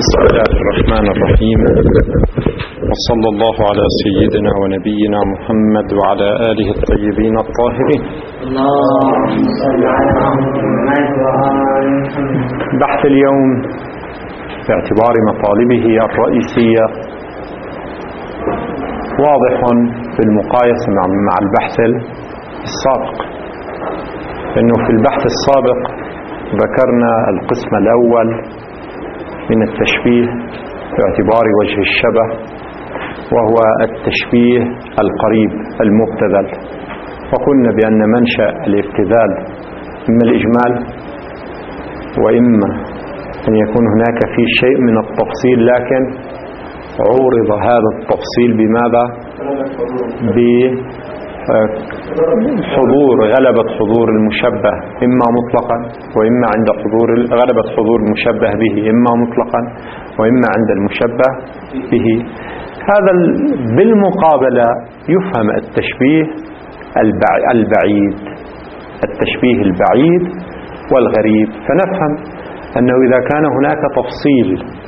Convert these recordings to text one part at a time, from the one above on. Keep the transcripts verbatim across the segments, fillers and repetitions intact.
بسم الله الرحمن الرحيم، وصلى الله على سيدنا ونبينا محمد وعلى آله الطيبين الطاهرين. اللهم صل على محمد وآل محمد. بحث اليوم باعتبار مطالبه الرئيسية واضح في المقايسة مع البحث السابق، إنه في البحث السابق ذكرنا القسم الأول من التشبيه باعتبار وجه الشبه، وهو التشبيه القريب المبتذل، وقلنا بأن منشأ الابتذال إما الإجمال وإما أن يكون هناك في شيء من التفصيل، لكن عورض هذا التفصيل بماذا؟ بحضور غلبة حضور المشبه إما مطلقا وإما عند حضور غلبة حضور المشبه به إما مطلقا وإما عند المشبه به. هذا بالمقابلة يفهم التشبيه البعيد التشبيه البعيد والغريب، فنفهم أنه إذا كان هناك تفصيل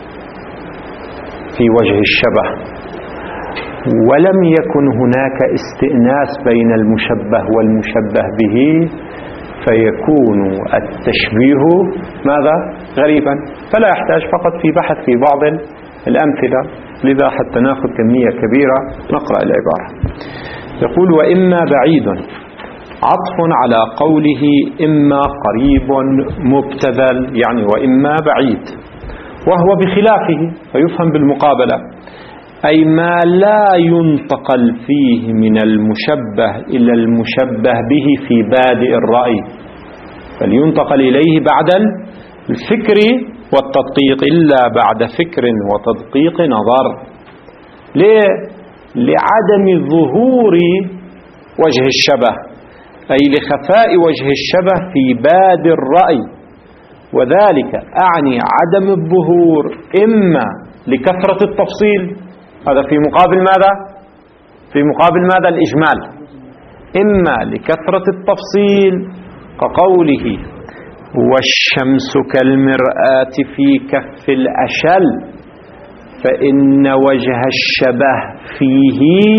في وجه الشبه ولم يكن هناك استئناس بين المشبه والمشبه به، فيكون التشبيه ماذا؟ غريبا، فلا يحتاج فقط في بحث في بعض الأمثلة. لذا حتى نأخذ كمية كبيرة نقرأ العبارة. يقول: وإما بعيد عطف على قوله إما قريب مبتذل، يعني وإما بعيد، وهو بخلافه، فيفهم بالمقابلة، أي ما لا ينتقل فيه من المشبه إلى المشبه به في بادئ الرأي، بل ينتقل إليه بعد الفكر والتدقيق، إلا بعد فكر وتدقيق نظر. ليه؟ لعدم ظهور وجه الشبه، أي لخفاء وجه الشبه في بادئ الرأي، وذلك أعني عدم الظهور إما لكثرة التفصيل، هذا في مقابل ماذا؟ في مقابل ماذا؟ الإجمال. إما لكثرة التفصيل كقوله: والشمس كالمرآة في كف الأشل، فإن وجه الشبه فيه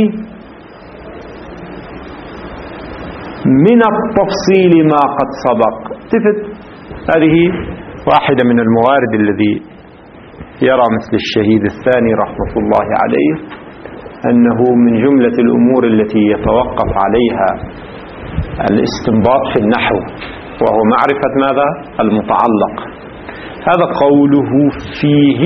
من التفصيل ما قد سبق. تفت هذه واحدة من الموارد الذي يرى مثل الشهيد الثاني رحمة الله عليه أنه من جملة الأمور التي يتوقف عليها الاستنباط في النحو، وهو معرفة ماذا؟ المتعلق. هذا قوله فيه.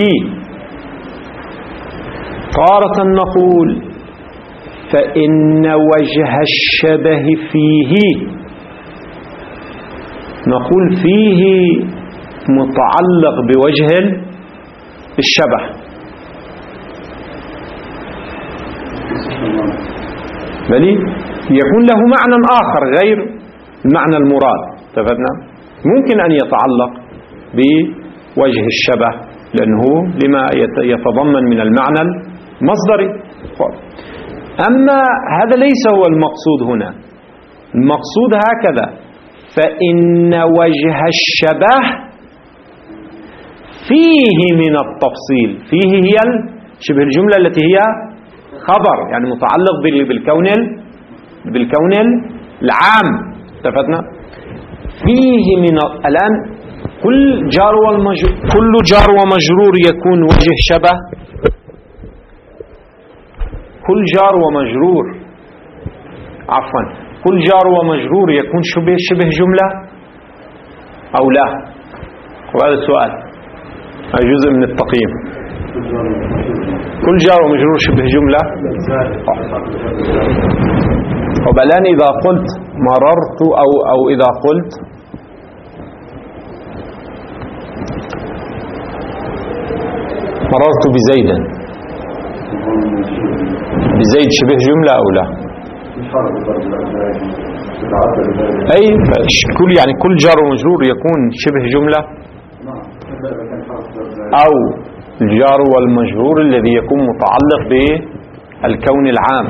تارة نقول فإن وجه الشبه فيه، نقول فيه متعلق بوجه الشبه، بل يكون له معنى آخر غير المعنى المراد. تفهمنا؟ ممكن أن يتعلق بوجه الشبه لأنه لما يتضمن من المعنى المصدري، أما هذا ليس هو المقصود هنا. المقصود هكذا: فإن وجه الشبه فيه من التفصيل. فيه هي شبه الجملة التي هي خبر، يعني متعلق بالكون بالكون العام. اتفقنا؟ فيه من الآن كل جار والمجرور كل جار ومجرور يكون وجه شبه. كل جار ومجرور عفوا كل جار ومجرور يكون شبه شبه جملة أو لا؟ وهذا السؤال، هذا جزء من التقييم. كل جار ومجرور شبه جملة. وبالآن إذا قلت مررت أو أو إذا قلت مررت بزيد، بزيد شبه جملة أو لا؟ أي كل يعني كل جار ومجرور يكون شبه جملة، أو الجار والمجرور الذي يكون متعلق بالكون العام.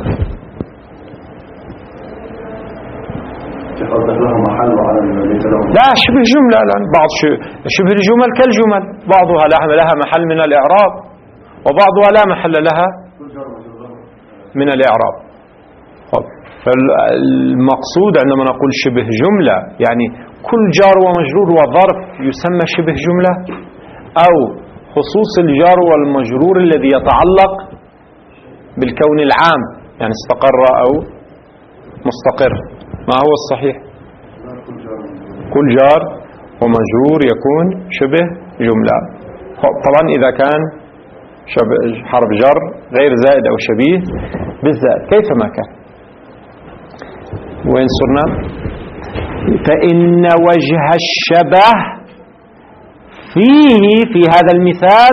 لا شبه جملة، لأن بعض شبه الجمل كالجمل، بعضها لها محل من الإعراب وبعضها لا محل لها من الإعراب. فالمقصود عندما نقول شبه جملة يعني كل جار ومجرور وظرف يسمى شبه جملة، أو خصوص الجار والمجرور الذي يتعلق بالكون العام، يعني استقر أو مستقر. ما هو الصحيح؟ كل جار ومجرور يكون شبه جملة. طبعا إذا كان حرف جر غير زائد أو شبيه بالزائد كيفما كان. وين صرنا؟ فإن وجه الشبه فيه في هذا المثال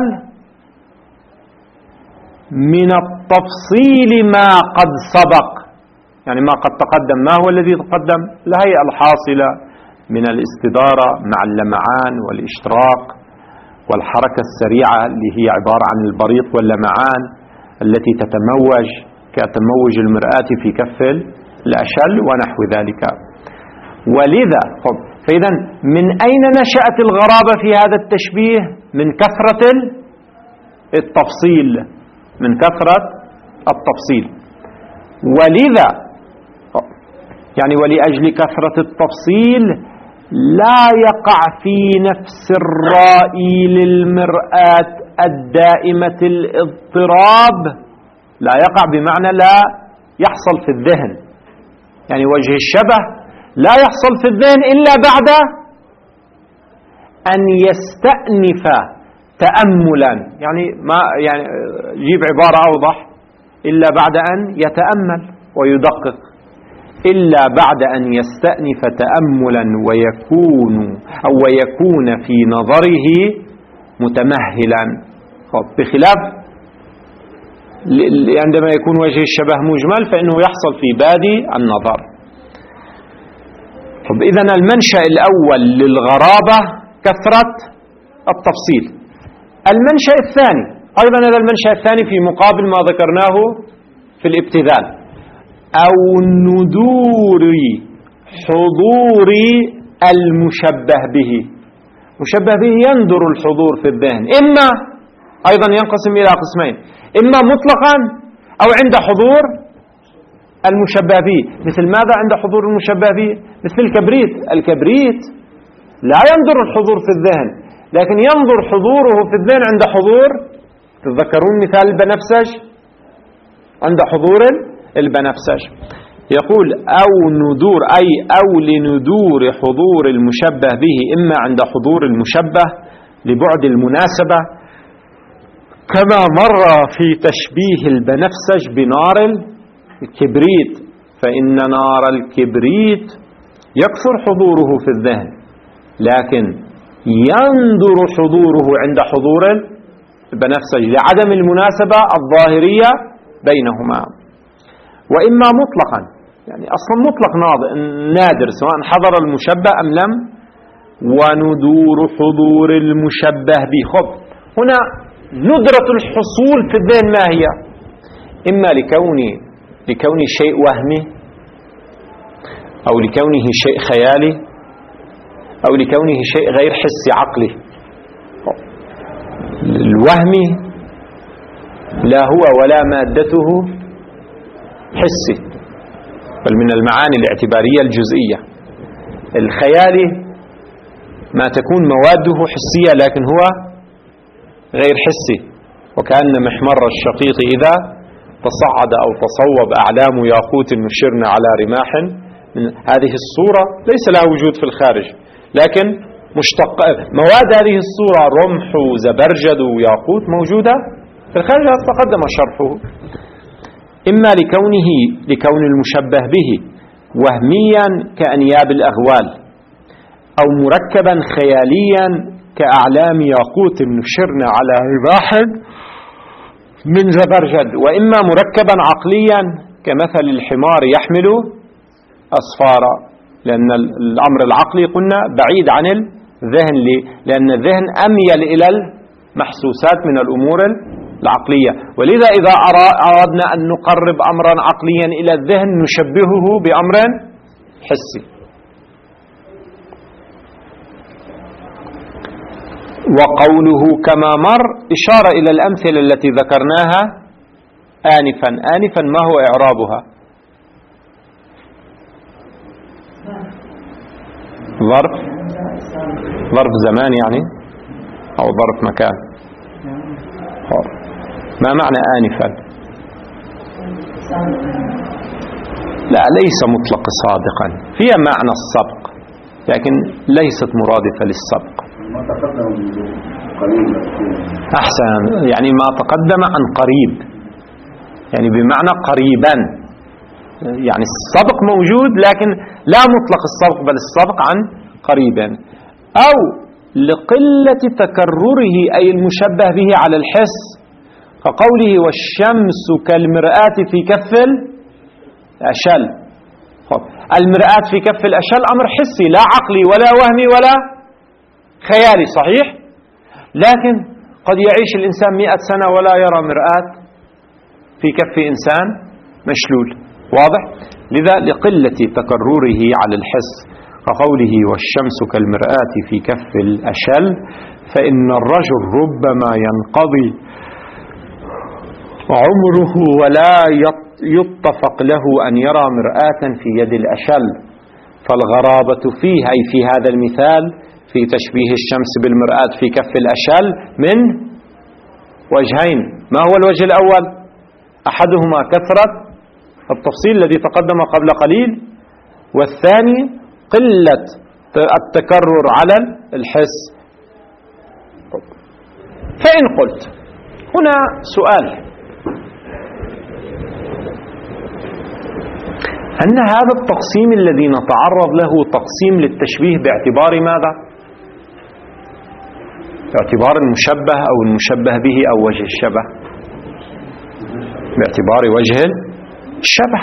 من التفصيل ما قد سبق، يعني ما قد تقدم. ما هو الذي تقدم؟ الهيئة الحاصلة من الاستدارة مع اللمعان والاشتراق والحركة السريعة اللي هي عبارة عن البريق واللمعان التي تتموج كتموج المرآة في كف الأشل ونحو ذلك. ولذا فإذا من أين نشأت الغرابة في هذا التشبيه؟ من كثرة التفصيل، من كثرة التفصيل. ولذا يعني ولأجل كثرة التفصيل لا يقع في نفس الرائي للمرآة الدائمة الاضطراب، لا يقع بمعنى لا يحصل في الذهن، يعني وجه الشبه لا يحصل في الذهن إلا بعد أن يستأنف تأملا، يعني ما يعني جيب عبارة أوضح، إلا بعد أن يتأمل ويدقق، إلا بعد أن يستأنف تأملا ويكون أو ويكون في نظره متمهلا. بخلاف عندما يكون وجه الشبه مجمل فإنه يحصل في بادي النظر. طب إذن المنشأ الأول للغرابة كثرة التفصيل. المنشأ الثاني أيضا، هذا المنشأ الثاني في مقابل ما ذكرناه في الابتذال، أو ندور حضور المشبه به. مشبه به يندر الحضور في الذهن، إما أيضا ينقسم إلى قسمين، إما مطلقا أو عند حضور المشبه به. مثل ماذا عند حضور المشبه به؟ مثل الكبريت. الكبريت لا يندر الحضور في الذهن، لكن ينظر حضوره في الذهن عند حضور، تتذكرون مثال البنفسج، عند حضور البنفسج. يقول أو ندور أي أو لندور حضور المشبه به، إما عند حضور المشبه لبعد المناسبة، كما مر في تشبيه البنفسج بنار الكبريت، فإن نار الكبريت يكثر حضوره في الذهن، لكن يندر حضوره عند حضور البنفسج لعدم المناسبة الظاهرية بينهما. وإما مطلقا، يعني أصلا مطلق نادر سواء حضر المشبه أم لم. وندور حضور المشبه به. خب هنا ندرة الحصول في الذهن ما هي؟ إما لكون لكون شيء وهمي، أو لكونه شيء خيالي، أو لكونه شيء غير حسي عقلي. الوهمي لا هو ولا مادته حسي، بل من المعاني الاعتبارية الجزئية. الخيالي ما تكون مواده حسية لكن هو غير حسي، وكأن محمر الشقيق إذا تصعد أو تصوب أعلام ياقوت نشرن على رماح. من هذه الصورة ليس لها وجود في الخارج، لكن مشتق مواد هذه الصورة رمح وزبرجد وياقوت موجودة في الخارج، تقدم شرحه. إما لكونه لكون المشبه به وهميا كأنياب الأغوال، أو مركبا خياليا كأعلام ياقوت نشرن على رماح من زبرجد، وإما مركبا عقليا كمثل الحمار يحمل أصفارا، لأن الأمر العقلي قلنا بعيد عن الذهن، لأن الذهن أميل إلى المحسوسات من الأمور العقلية. ولذا إذا أردنا أن نقرب أمرا عقليا إلى الذهن نشبهه بأمر حسي. وقوله كما مر إشارة إلى الأمثلة التي ذكرناها آنفا. آنفا ما هو إعرابها؟ ظرف ظرف زمان يعني أو ظرف مكان. ما معنى آنفا؟ لا، ليس مطلق صادقا، فيها معنى السبق لكن ليست مرادفة للسبق. ما تقدم قريب. أحسن، يعني ما تقدم عن قريب، يعني بمعنى قريبا، يعني السبق موجود لكن لا مطلق السبق بل السبق عن قريبا. أو لقلة تكرره أي المشبه به على الحس، كقوله والشمس كالمرآة في كف الأشل. المرآة في كف الأشل أمر حسي لا عقلي ولا وهمي ولا خيالي، صحيح؟ لكن قد يعيش الإنسان مئة سنة ولا يرى مرآة في كف إنسان مشلول، واضح؟ لذا لقلة تكرره على الحس كقوله والشمس كالمرآة في كف الأشل، فإن الرجل ربما ينقضي عمره ولا يتفق له أن يرى مرآة في يد الأشل. فالغرابة فيه أي في هذا المثال في تشبيه الشمس بالمرآة في كف الأشل من وجهين. ما هو الوجه الأول؟ أحدهما كثرة التفصيل الذي تقدم قبل قليل، والثاني قلة التكرر على الحس. فإن قلت هنا سؤال، أن هذا التقسيم الذي نتعرض له تقسيم للتشبيه باعتبار ماذا؟ باعتبار المشبه أو المشبه به أو وجه الشبه؟ باعتبار وجه الشبه.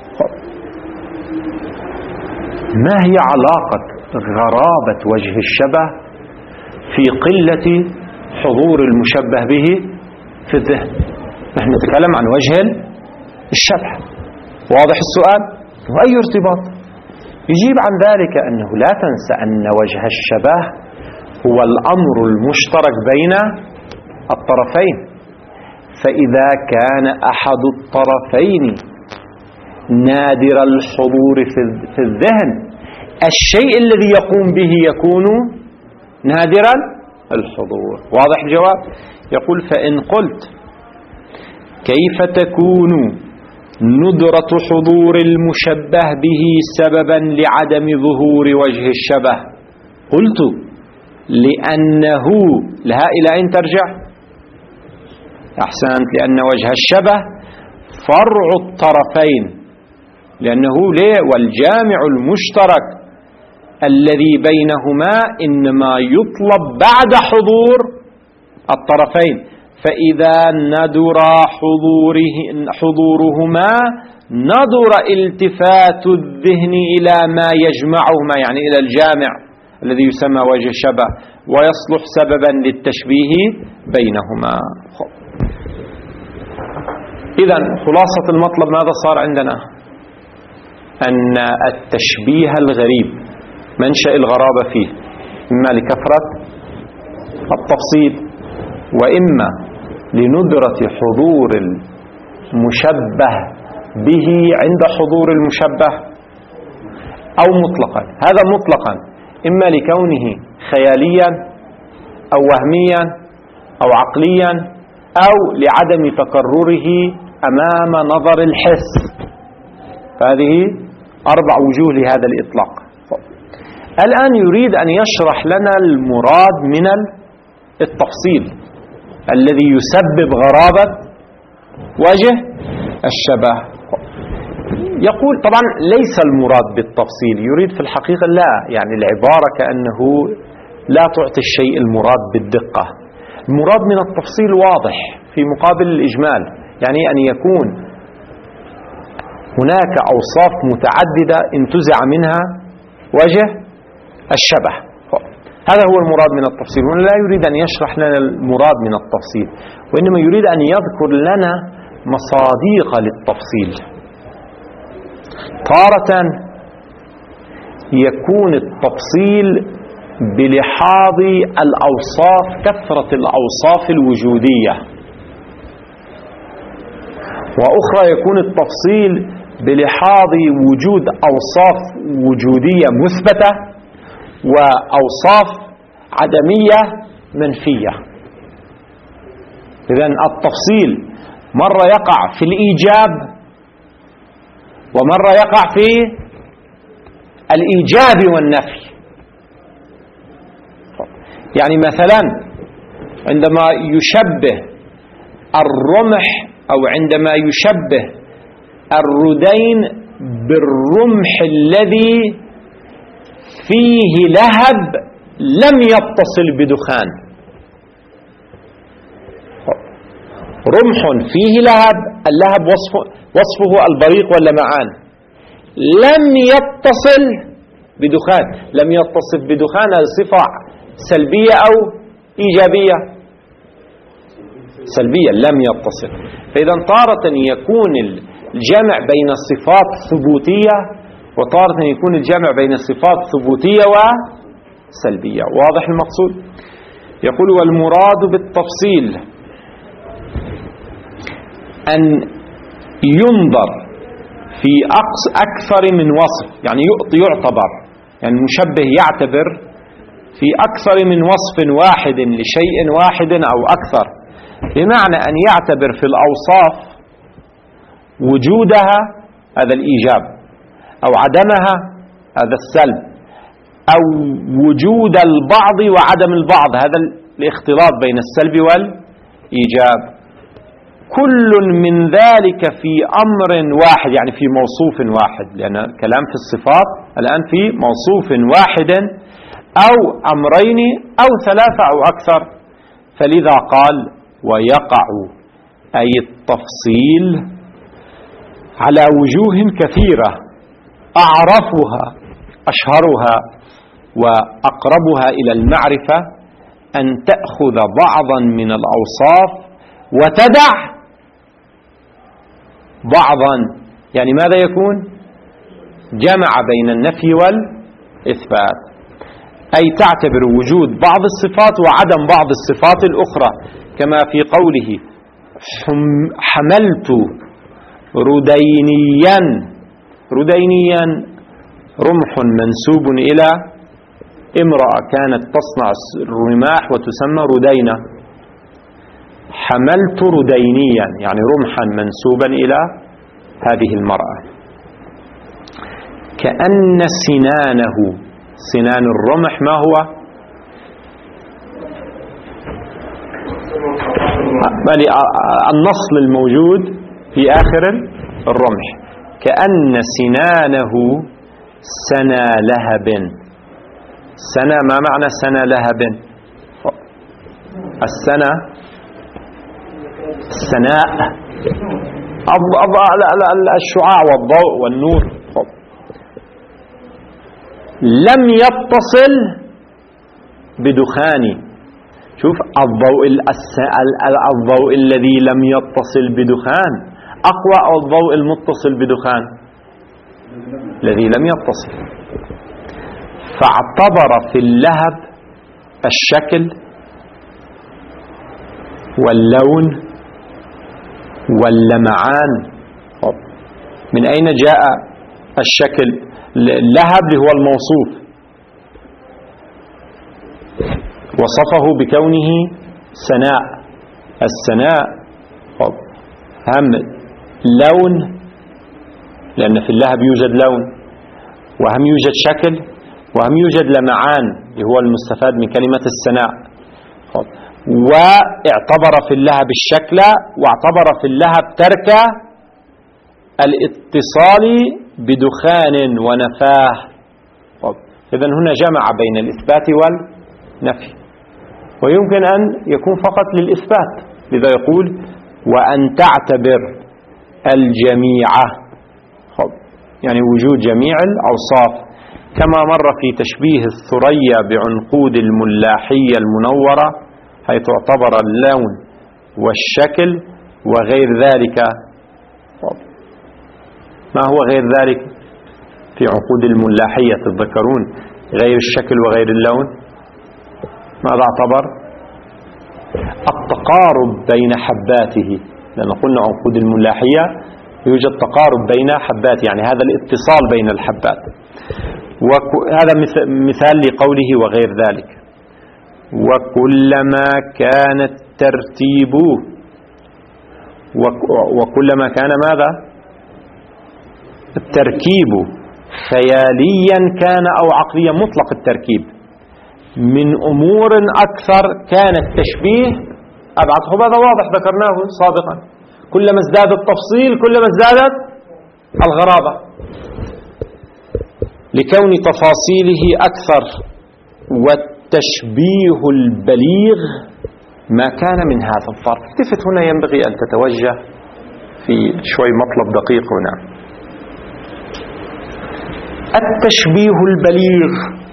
ما هي علاقة غرابة وجه الشبه في قلة حضور المشبه به في الذهن؟ نحن نتكلم عن وجه الشبه، واضح السؤال؟ وأي ارتباط؟ يجيب عن ذلك أنه لا تنسى أن وجه الشبه هو الأمر المشترك بين الطرفين، فإذا كان أحد الطرفين نادر الحضور في الذهن الشيء الذي يقوم به يكون نادرا الحضور. واضح الجواب؟ يقول فإن قلت كيف تكون ندرة حضور المشبه به سببا لعدم ظهور وجه الشبه؟ قلت لأنه لها إلى أين ترجع؟ أحسنت، لأن وجه الشبه فرع الطرفين، لأنه ليه والجامع المشترك الذي بينهما إنما يطلب بعد حضور الطرفين، فإذا ندر حضوره حضورهما ندر التفات الذهن إلى ما يجمعهما، يعني إلى الجامع الذي يسمى وجه الشبه، ويصلح سببا للتشبيه بينهما. إذن خلاصة المطلب ماذا صار عندنا؟ أن التشبيه الغريب منشأ الغرابة فيه إما لكثرة التفصيل وإما لندرة حضور المشبه به عند حضور المشبه، أو مطلقا، هذا مطلقا إما لكونه خياليا أو وهميا أو عقليا أو لعدم تكرره أمام نظر الحس. فهذه أربع وجوه لهذا الإطلاق. الآن يريد أن يشرح لنا المراد من التفصيل الذي يسبب غرابة وجه الشبه. يقول طبعا ليس المراد بالتفصيل، يريد في الحقيقة لا، يعني العبارة كأنه لا تعطي الشيء المراد بالدقة. المراد من التفصيل واضح في مقابل الإجمال، يعني أن يكون هناك أوصاف متعددة انتزع منها وجه الشبه. هذا هو المراد من التفصيل. ولا لا يريد أن يشرح لنا المراد من التفصيل، وإنما يريد أن يذكر لنا مصادق للتفصيل. تارة يكون التفصيل بلحاظ الأوصاف، كثرة الأوصاف الوجودية، وأخرى يكون التفصيل بلحاظ وجود أوصاف وجودية مثبتة وأوصاف عدمية منفية. إذن التفصيل مرة يقع في الإيجاب ومرة يقع في الإيجاب والنفي. يعني مثلا عندما يشبه الرمح أو عندما يشبه الردين بالرمح الذي فيه لهب لم يتصل بدخان، رمح فيه لهب، اللهب وصفه, وصفه البريق واللمعان، لم يتصل بدخان. لم يتصل بدخان صفة سلبية أو إيجابية؟ سلبية، لم يتصل. فإذا تارة يكون الجمع بين الصفات ثبوتية، وتارة يكون الجمع بين الصفات ثبوتية وسلبية. واضح المقصود؟ يقول والمراد بالتفصيل أن ينظر في أكثر من وصف، يعني يعتبر، يعني المشبه يعتبر في أكثر من وصف واحد لشيء واحد أو أكثر، بمعنى أن يعتبر في الأوصاف وجودها، هذا الإيجاب، أو عدمها، هذا السلب، أو وجود البعض وعدم البعض، هذا الاختلاط بين السلب والإيجاب. كل من ذلك في أمر واحد، يعني في موصوف واحد، لأن كلام في الصفات الآن في موصوف واحد أو أمرين أو ثلاثة أو أكثر. فلذا قال ويقع أي التفصيل على وجوه كثيرة، أعرفها أشهرها وأقربها إلى المعرفة أن تأخذ بعضا من الأوصاف وتدع بعضا. يعني ماذا يكون؟ جمع بين النفي والإثبات، أي تعتبر وجود بعض الصفات وعدم بعض الصفات الأخرى، كما في قوله حملت ردينيا. ردينيا رمح منسوب إلى امرأة كانت تصنع الرماح وتسمى ردينة. حملت ردينيا يعني رمحا منسوبا إلى هذه المرأة. كأن سنانه، سنان الرمح ما هو؟ النصل الموجود في آخر الرمح. كأن سنانه سنا لهب. سنا، ما معنى سنا لهب؟ السنا السناء، الشعاع والضوء والنور. لم يتصل بدخان. شوف الضوء الضوء الذي لم يتصل بدخان أقوى أو الضوء المتصل بدخان؟ الذي لم يتصل. فاعتبر في اللهب الشكل واللون واللمعان. من أين جاء الشكل؟ اللهب هو الموصوف، وصفه بكونه سناء. السناء هم لون، لأن في اللهب يوجد لون، وهم يوجد شكل، وهم يوجد لمعان هو المستفاد من كلمة السناء. واعتبر في اللهب الشكل، واعتبر في اللهب ترك الاتصال بدخان ونفاه. إذن هنا جمع بين الإثبات والنفي، ويمكن أن يكون فقط للإثبات. لذا يقول وأن تعتبر الجميع، يعني وجود جميع الأوصاف، كما مر في تشبيه الثريا بعنقود الملاحية المنورة، حيث اعتبر اللون والشكل وغير ذلك. ما هو غير ذلك في عنقود الملاحية؟ تتذكرون غير الشكل وغير اللون؟ ماذا اعتبر؟ التقارب بين حباته، لأن قلنا عقود الملاحية يوجد تقارب بين حبات، يعني هذا الاتصال بين الحبات، وهذا مثال لقوله وغير ذلك. وكلما كان الترتيب وكلما كان ماذا؟ التركيب خياليا كان أو عقليا، مطلق التركيب، من أمور أكثر كان التشبيه أبعد. هذا واضح ذكرناه سابقا، كلما ازداد التفصيل كلما ازدادت الغرابة، لكون تفاصيله أكثر. والتشبيه البليغ ما كان من هذا الظرف. التفت هنا ينبغي أن تتوجه في شوي مطلب دقيق هنا. التشبيه البليغ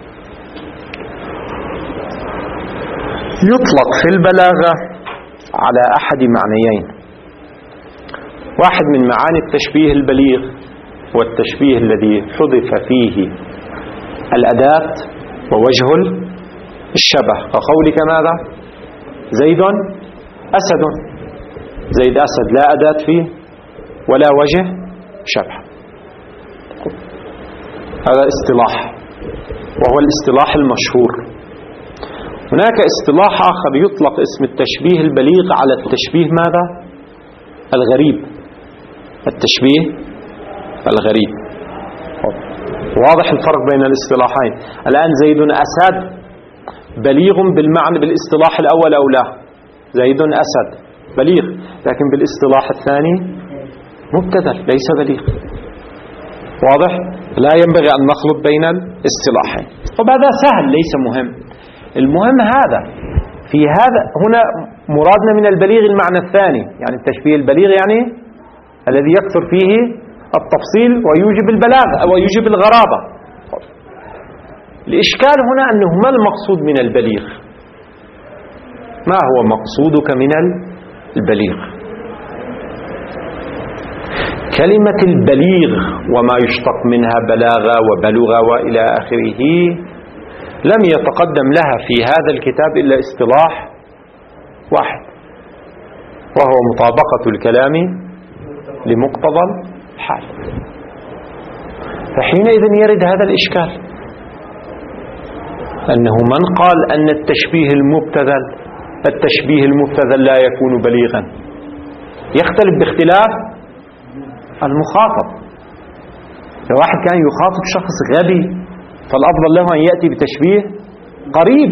يطلق في البلاغة على أحد معنيين. واحد من معاني التشبيه البليغ هو التشبيه الذي حذف فيه الأداة ووجه الشبه، كقولك ماذا؟ زيد أسد. زيد أسد لا أداة فيه ولا وجه شبه. هذا اصطلاح، وهو الاصطلاح المشهور. هناك اصطلاح آخر يطلق اسم التشبيه البليغ على التشبيه ماذا؟ الغريب. التشبيه الغريب. واضح الفرق بين الاصطلاحين. الآن زيد أسد بليغ بالمعنى بالاصطلاح الأول أو لا؟ زيد أسد بليغ، لكن بالاصطلاح الثاني مبتذل ليس بليغ. واضح؟ لا ينبغي أن نخلط بين الاصطلاحين. طب هذا سهل ليس مهم. المهم هذا في هذا هنا مرادنا من البليغ المعنى الثاني، يعني التشبيه البليغ يعني الذي يكثر فيه التفصيل ويوجب البلاغة أو يوجب الغرابة. الإشكال هنا أنه ما المقصود من البليغ؟ ما هو مقصودك من البليغ؟ كلمة البليغ وما يشتق منها بلاغة وبلغة وإلى آخره لم يتقدم لها في هذا الكتاب إلا اصطلاح واحد، وهو مطابقة الكلام لمقتضى الحال. فحينئذ يرد هذا الإشكال، أنه من قال أن التشبيه المبتذل التشبيه المبتذل لا يكون بليغا، يختلف باختلاف المخاطب. لو واحد كان يخاطب شخص غبي فالأفضل له أن يأتي بتشبيه قريب،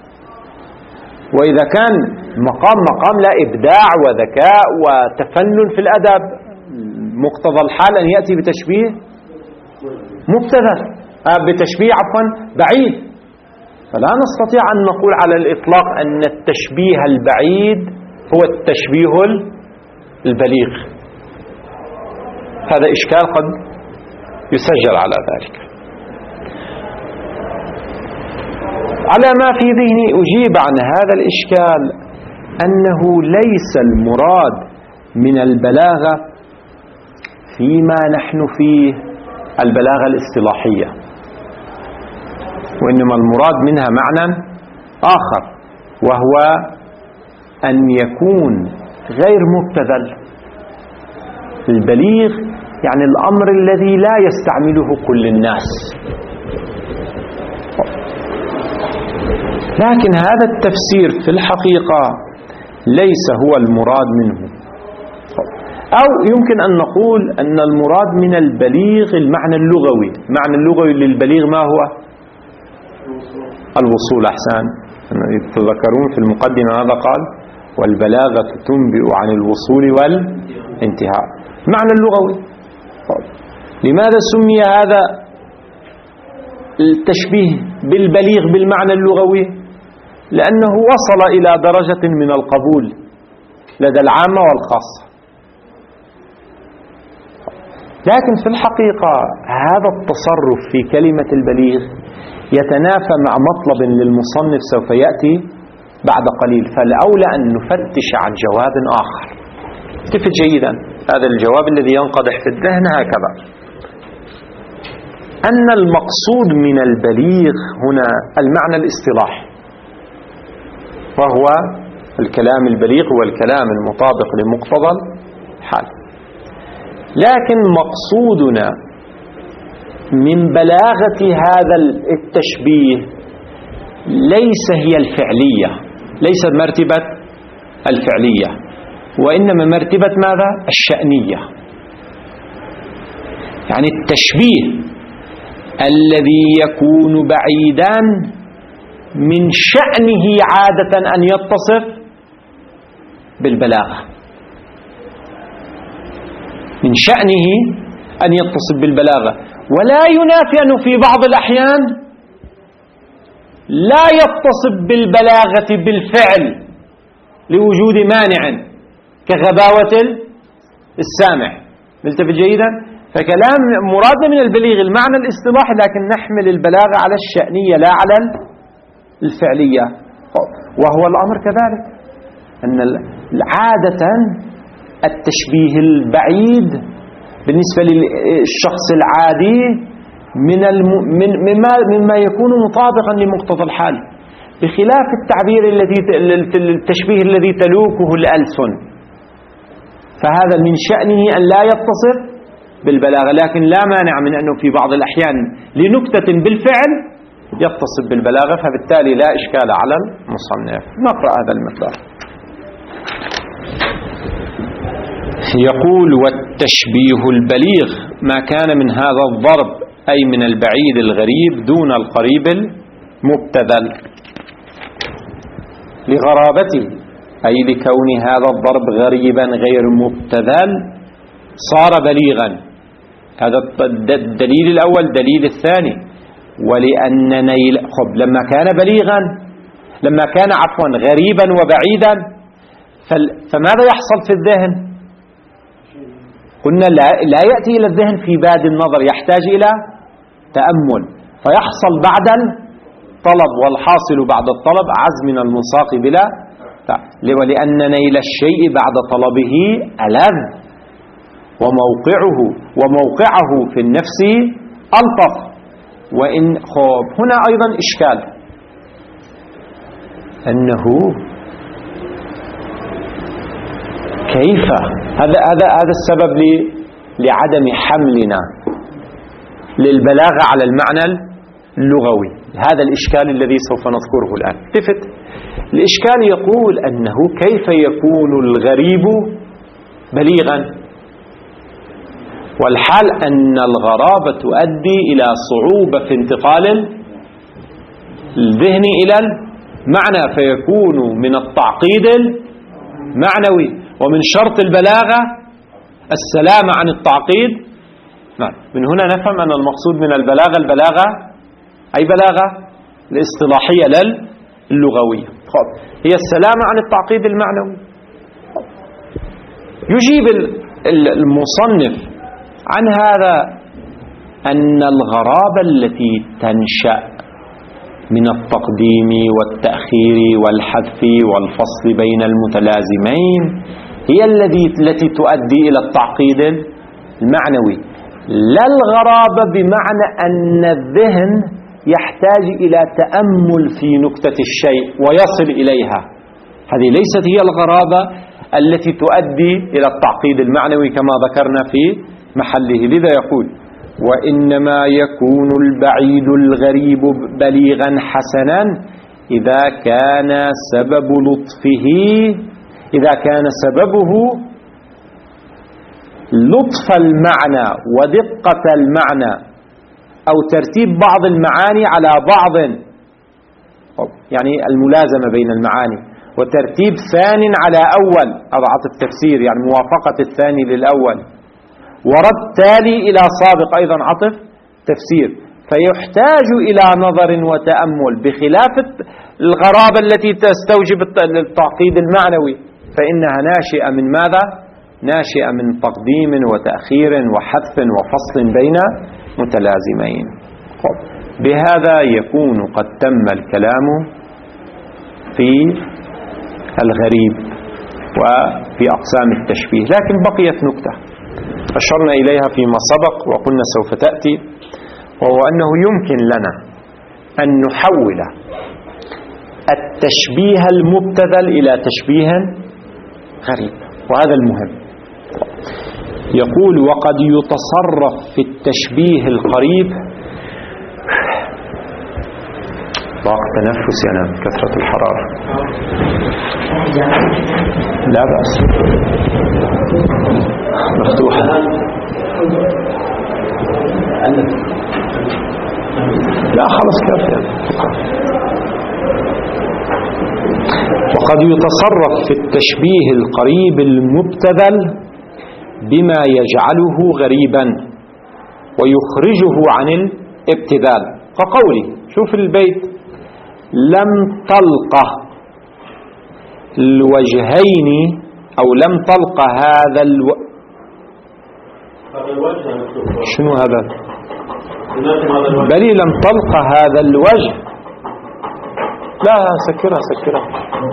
وإذا كان مقام مقام لا إبداع وذكاء وتفنن في الأدب مقتضى الحال أن يأتي بتشبيه مبتذل بتشبيه عفوا بعيد. فلا نستطيع أن نقول على الإطلاق أن التشبيه البعيد هو التشبيه البليغ. هذا إشكال قد يسجل على ذلك. على ما في ذهني أجيب عن هذا الإشكال أنه ليس المراد من البلاغة فيما نحن فيه البلاغة الاصطلاحية، وإنما المراد منها معنى آخر، وهو أن يكون غير مبتذل. البليغ يعني الأمر الذي لا يستعمله كل الناس، لكن هذا التفسير في الحقيقة ليس هو المراد منه. أو يمكن أن نقول أن المراد من البليغ المعنى اللغوي. المعنى اللغوي للبليغ ما هو؟ الوصول. أحسن، تذكرون في المقدمة ماذا قال؟ والبلاغة تنبئ عن الوصول والانتهاء. معنى اللغوي. لماذا سمي هذا التشبيه بالبليغ بالمعنى اللغوي؟ لأنه وصل إلى درجة من القبول لدى العامة والخاصة. لكن في الحقيقة هذا التصرف في كلمة البليغ يتنافى مع مطلب للمصنف سوف يأتي بعد قليل، فالأولى أن نفتش عن جواب آخر. التفت جيدا، هذا الجواب الذي ينقضح في الذهن هكذا: أن المقصود من البليغ هنا المعنى الاصطلاحي، فهو الكلام البليغ والكلام المطابق لمقتضى الحال. لكن مقصودنا من بلاغة هذا التشبيه ليس هي الفعلية، ليست مرتبة الفعلية، وإنما مرتبة ماذا؟ الشأنية. يعني التشبيه الذي يكون بعيدا من شأنه عادة أن يتصف بالبلاغة، من شأنه أن يتصف بالبلاغة، ولا ينافي أنه في بعض الأحيان لا يتصف بالبلاغة بالفعل لوجود مانع كغباوة السامع. ملتفت جيدا؟ فكلام مرادنا من البليغ المعنى الاصطلاحي، لكن نحمل البلاغة على الشأنية لا على الفعلية. وهو الأمر كذلك أن عادة التشبيه البعيد بالنسبة للشخص العادي من من مما مما يكون مطابقا لمقتضى الحال، بخلاف التعبير الذي التشبيه الذي تلوكه الألسن، فهذا من شأنه أن لا يتصف بالبلاغة، لكن لا مانع من أنه في بعض الأحيان لنكتة بالفعل يتصف بالبلاغة، فبالتالي لا إشكال على المصنف. نقرأ هذا المقدار. يقول: والتشبيه البليغ ما كان من هذا الضرب، أي من البعيد الغريب دون القريب المبتذل، لغرابته، أي لكون هذا الضرب غريبا غير مبتذل صار بليغا. هذا الدليل الأول. دليل الثاني: ولأن نيل خب لما كان بليغا، لما كان عفوا غريبا وبعيدا، فماذا يحصل في الذهن؟ قلنا لا, لا يأتي إلى الذهن في باد النظر، يحتاج إلى تأمل، فيحصل بعد الطلب، والحاصل بعد الطلب عز من المنساق بلا. ولأن نيل الشيء بعد طلبه ألذ، وموقعه وموقعه في النفس ألطف. وإن خب هنا أيضا إشكال، أنه كيف هذا هذا هذا السبب لعدم حملنا للبلاغة على المعنى اللغوي. هذا الإشكال الذي سوف نذكره الآن. التفت، الإشكال يقول أنه كيف يكون الغريب بليغا، والحال أن الغرابة تؤدي إلى صعوبة في انتقال الذهن إلى المعنى، فيكون من التعقيد المعنوي، ومن شرط البلاغة السلامة عن التعقيد. من هنا نفهم أن المقصود من البلاغة البلاغة أي بلاغة الاصطلاحية لا اللغوية، هي السلامة عن التعقيد المعنوي. يجيب المصنف عن هذا أن الغرابة التي تنشأ من التقديم والتأخير والحذف والفصل بين المتلازمين هي التي التي تؤدي إلى التعقيد المعنوي، لا الغرابة بمعنى أن الذهن يحتاج إلى تأمل في نكتة الشيء ويصل إليها. هذه ليست هي الغرابة التي تؤدي إلى التعقيد المعنوي كما ذكرنا في محله. لذا يقول: وإنما يكون البعيد الغريب بليغا حسنا إذا كان سبب لطفه إذا كان سببه لطف المعنى ودقة المعنى، أو ترتيب بعض المعاني على بعض، يعني الملازمة بين المعاني، وترتيب ثان على أول، أضعف التفسير يعني موافقة الثاني للأول، ورد تالي إلى سابق أيضا عطف تفسير، فيحتاج إلى نظر وتأمل، بخلاف الغرابة التي تستوجب التعقيد المعنوي، فإنها ناشئة من ماذا؟ ناشئة من تقديم وتأخير وحذف وفصل بين متلازمين. بهذا يكون قد تم الكلام في الغريب وفي أقسام التشبيه، لكن بقيت نكتة أشرنا إليها فيما سبق وقلنا سوف تأتي، وهو أنه يمكن لنا أن نحول التشبيه المبتذل إلى تشبيه غريب، وهذا المهم. يقول وقد يتصرف في التشبيه القريب. ضاق تنفسي أنا من كثرة الحرارة. لا بأس، مفتوحة. لا خلص كافي. وقد يتصرف في التشبيه القريب المبتذل بما يجعله غريبا ويخرجه عن الابتذال، كقولي شوف البيت: لم تلقى الوجهين، أو لم تلقى هذا الو... شنو هذا؟ بل لم تلقى هذا الوجه. لا سكرها سكرها.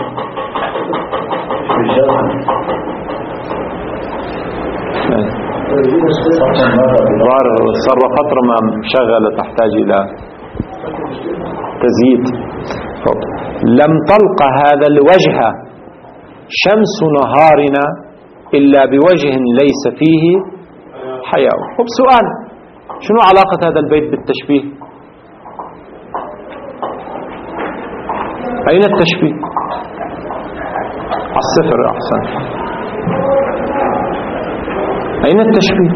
صار فترة ما مشغلة تحتاج إلى تزييد. لم تلقى هذا الوجه شمس نهارنا إلا بوجه ليس فيه حياء. طب سؤال: شنو علاقة هذا البيت بالتشبيه؟ أين التشبيه؟ الصفر أحسن. أين التشبيه؟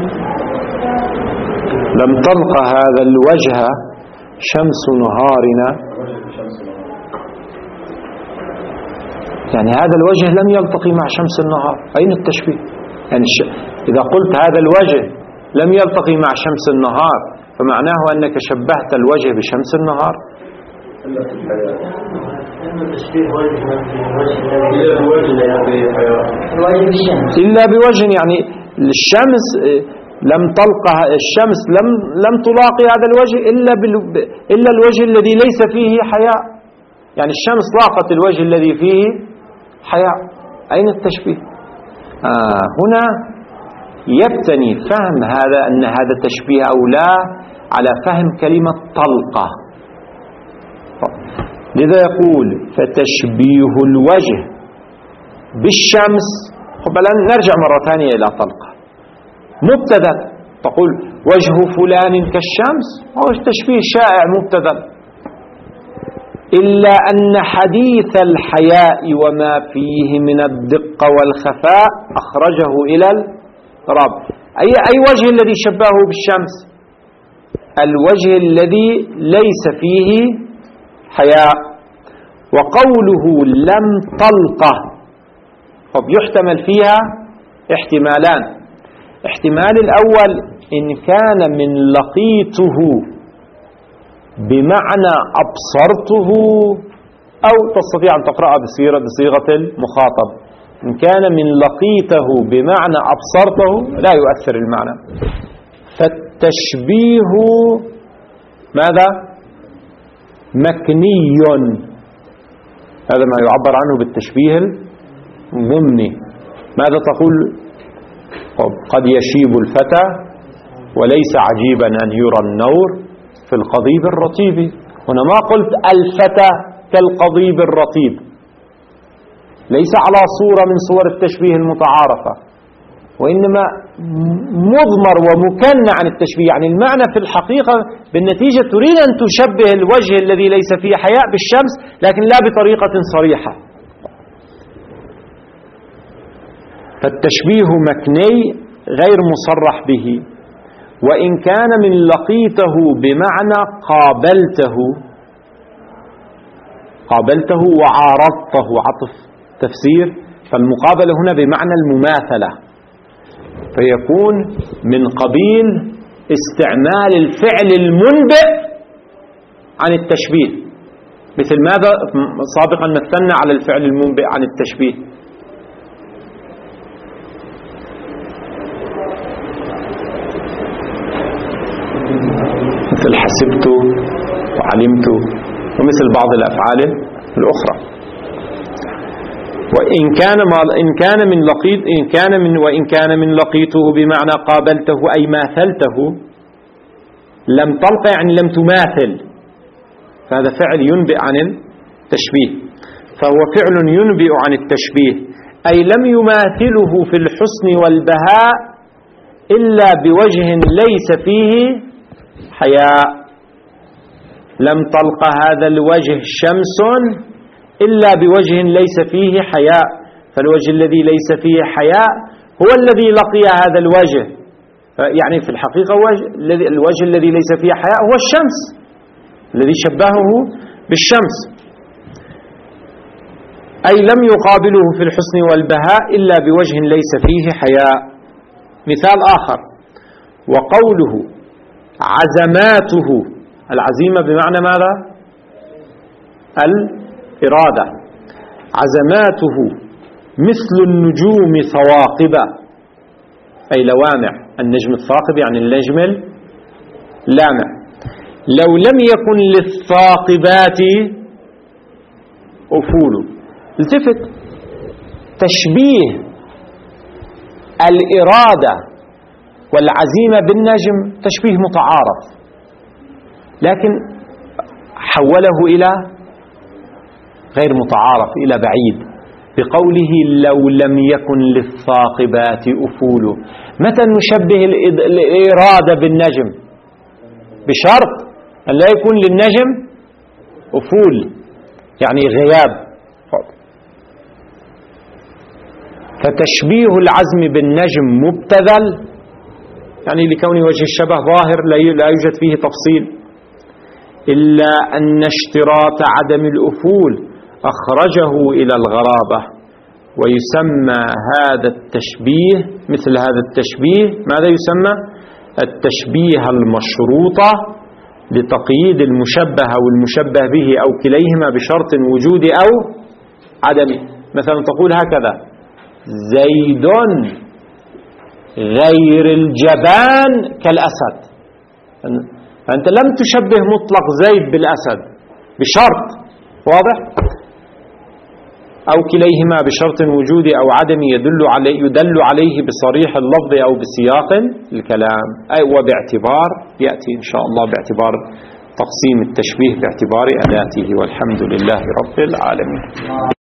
لم تلقى هذا الوجه شمس نهارنا، يعني هذا الوجه لم يلتقي مع شمس النهار. أين التشبيه؟ يعني إذا قلت هذا الوجه لم يلتقي مع شمس النهار فمعناه أنك شبهت الوجه بشمس النهار. إلا بوجه، يعني الشمس لم تلقى الشمس لم لم تلاقي هذا الوجه إلا إلا الوجه الذي ليس فيه حياء. يعني الشمس لاقت الوجه الذي فيه حياء. أين التشبيه؟ آه هنا يبتني فهم هذا أن هذا تشبيه أو لا على فهم كلمة طلقة. لذا يقول: فتشبيه الوجه بالشمس. قبلا نرجع مرة ثانية إلى طلقة. مبتذل، تقول وجه فلان كالشمس، هو تشبيه شائع مبتذل. إلا أن حديث الحياء وما فيه من الدقة والخفاء أخرجه إلى الرب. أي أي وجه الذي شبهه بالشمس؟ الوجه الذي ليس فيه حياء. وقوله لم تلقى طب يحتمل فيها احتمالان. احتمال الأول إن كان من لقيته بمعنى أبصرته، أو تستطيع أن تقرأها بصيغة بصيغة المخاطب. إن كان من لقيته بمعنى أبصرته لا يؤثر المعنى. فالتشبيه ماذا؟ مكني. هذا ما يعبر عنه بالتشبيه الضمني. ماذا تقول؟ قد يشيب الفتى وليس عجيبا أن يرى النور في القضيب الرطيب. هنا ما قلت الفتى كالقضيب الرطيب، ليس على صورة من صور التشبيه المتعارفة، وإنما مضمر ومكنى عن التشبيه. يعني المعنى في الحقيقة بالنتيجة تريد أن تشبه الوجه الذي ليس فيه حياء بالشمس، لكن لا بطريقة صريحة. فالتشبيه مكني غير مصرح به. وإن كان من لقيته بمعنى قابلته، قابلته وعارضته، عطف تفسير، فالمقابلة هنا بمعنى المماثلة، فيكون من قبيل استعمال الفعل المنبئ عن التشبيه. مثل ماذا سابقا مثلنا على الفعل المنبئ عن التشبيه؟ مثل حسبت وعلمت، ومثل بعض الأفعال الأخرى. وإن كان إن كان من لقيت إن كان من وإن كان من لقيته بمعنى قابلته أي ماثلته. لم تلق يعني لم تماثل، فهذا فعل ينبئ عن التشبيه. فهو فعل ينبئ عن التشبيه، أي لم يماثله في الحسن والبهاء إلا بوجه ليس فيه حياء. لم تلق هذا الوجه شمس إلا بوجه ليس فيه حياء، فالوجه الذي ليس فيه حياء هو الذي لقي هذا الوجه. يعني في الحقيقة الوجه الذي ليس فيه حياء هو الشمس الذي شبهه بالشمس، أي لم يقابله في الحسن والبهاء إلا بوجه ليس فيه حياء. مثال آخر: وقوله عزماته، العزيمة بمعنى ماذا؟ الإرادة. عزماته مثل النجوم ثواقب، أي لوامع. النجم الثاقب يعني النجم اللامع. لو لم يكن للثاقبات أفول. التفت، تشبيه الإرادة والعزيمة بالنجم تشبيه متعارف، لكن حوله إلى غير متعارف، إلى بعيد، بقوله لو لم يكن للثاقبات أفول. متى نشبه الإرادة بالنجم؟ بشرط أن لا يكون للنجم أفول، يعني غياب. فتشبيه العزم بالنجم مبتذل، يعني لكون وجه الشبه ظاهر لا يوجد فيه تفصيل، إلا أن اشتراط عدم الأفول أخرجه إلى الغرابة. ويسمى هذا التشبيه، مثل هذا التشبيه، ماذا يسمى؟ التشبيه المشروطة لتقييد المشبه أو المشبه به أو كليهما بشرط وجود أو عدم. مثلا تقول هكذا: زيد غير الجبان كالأسد. أنت لم تشبه مطلق زيد بالأسد بشرط، واضح؟ أو كليهما بشرط وجود أو عدم يدل عليه يدل عليه بصريح اللفظ أو بسياق الكلام، أي وباعتبار، يأتي إن شاء الله باعتبار تقسيم التشبيه باعتبار أداته. والحمد لله رب العالمين.